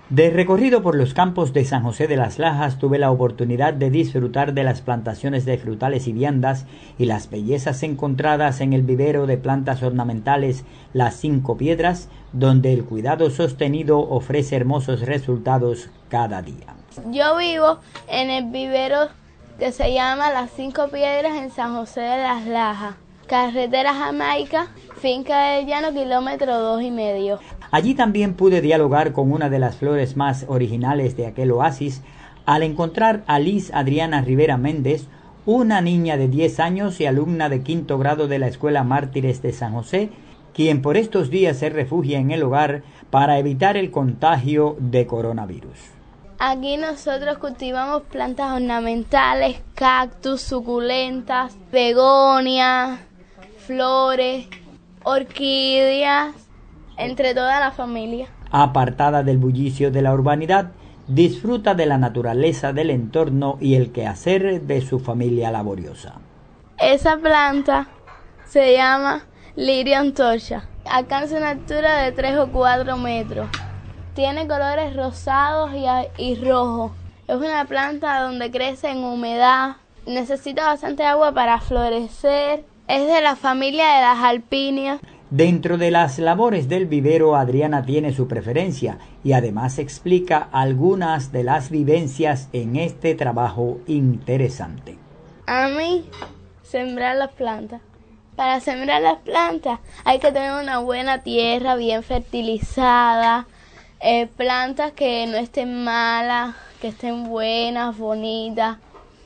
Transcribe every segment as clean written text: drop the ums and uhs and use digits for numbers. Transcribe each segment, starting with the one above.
De recorrido por los campos de San José de las Lajas tuve la oportunidad de disfrutar de las plantaciones de frutales y viandas y las bellezas encontradas en el vivero de plantas ornamentales Las Cinco Piedras, donde el cuidado sostenido ofrece hermosos resultados cada día. Yo vivo en el vivero que se llama Las Cinco Piedras en San José de las Lajas, carretera Jamaica, finca del Llano, kilómetro 2,5. Allí también pude dialogar con una de las flores más originales de aquel oasis al encontrar a Liz Adriana Rivera Méndez, una niña de 10 años y alumna de 5º grado de la Escuela Mártires de San José, quien por estos días se refugia en el hogar para evitar el contagio de coronavirus. Aquí nosotros cultivamos plantas ornamentales, cactus, suculentas, begonias, flores, orquídeas, entre toda la familia. Apartada del bullicio de la urbanidad, disfruta de la naturaleza del entorno y el quehacer de su familia laboriosa. Esa planta se llama lirio antorcha. Alcanza una altura de 3 o 4 metros. Tiene colores rosados y rojos. Es una planta donde crece en humedad. Necesita bastante agua para florecer. Es de la familia de las alpinias. Dentro de las labores del vivero, Adriana tiene su preferencia y además explica algunas de las vivencias en este trabajo interesante. A mí, sembrar las plantas. Para sembrar las plantas hay que tener una buena tierra bien fertilizada, plantas que no estén malas, que estén buenas, bonitas,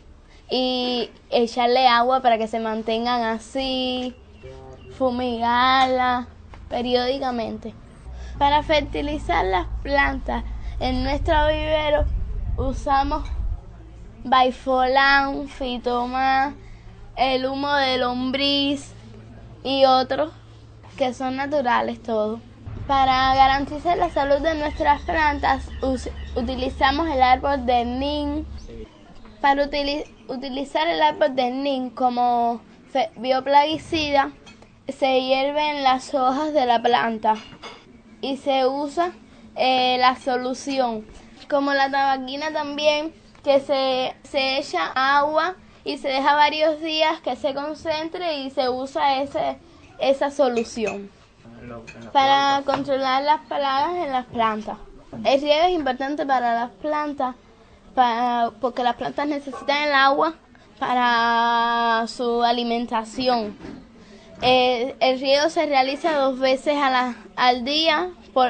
y echarle agua para que se mantengan así, fumigarlas periódicamente. Para fertilizar las plantas en nuestro vivero usamos Baifolán, Fitomá, el humo de lombriz y otros que son naturales todos. Para garantizar la salud de nuestras plantas utilizamos el árbol de nim. Para utilizar el árbol de nim como bioplaguicida, se hierven las hojas de la planta y se usa la solución, como la tabaquina también, que se echa agua y se deja varios días que se concentre y se usa esa solución para controlar las plagas en las plantas. El riego es importante para las plantas porque las plantas necesitan el agua para su alimentación. El riego se realiza 2 veces al día,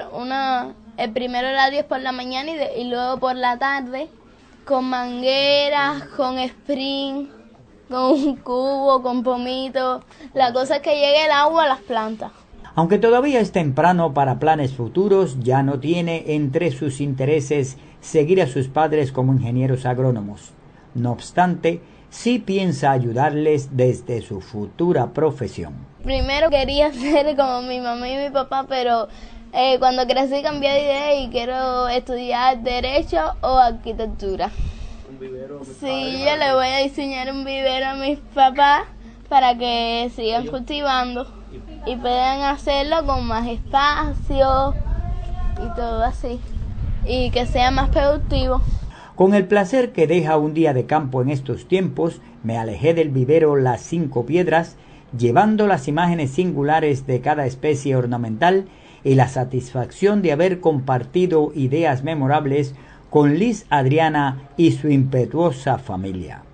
el primer horario es por la mañana y luego por la tarde, con mangueras, con spring, con un cubo, con pomito. La cosa es que llegue el agua a las plantas. Aunque todavía es temprano para planes futuros, ya no tiene entre sus intereses seguir a sus padres como ingenieros agrónomos. No obstante, sí piensa ayudarles desde su futura profesión. Primero quería ser como mi mamá y mi papá, pero cuando crecí cambié de idea y quiero estudiar Derecho o Arquitectura. ¿Un vivero? Sí, yo le voy a diseñar un vivero a mis papás para que sigan cultivando y puedan hacerlo con más espacio y todo así, y que sea más productivo. Con el placer que deja un día de campo en estos tiempos, me alejé del vivero Las Cinco Piedras, llevando las imágenes singulares de cada especie ornamental y la satisfacción de haber compartido ideas memorables con Liz Adriana y su impetuosa familia.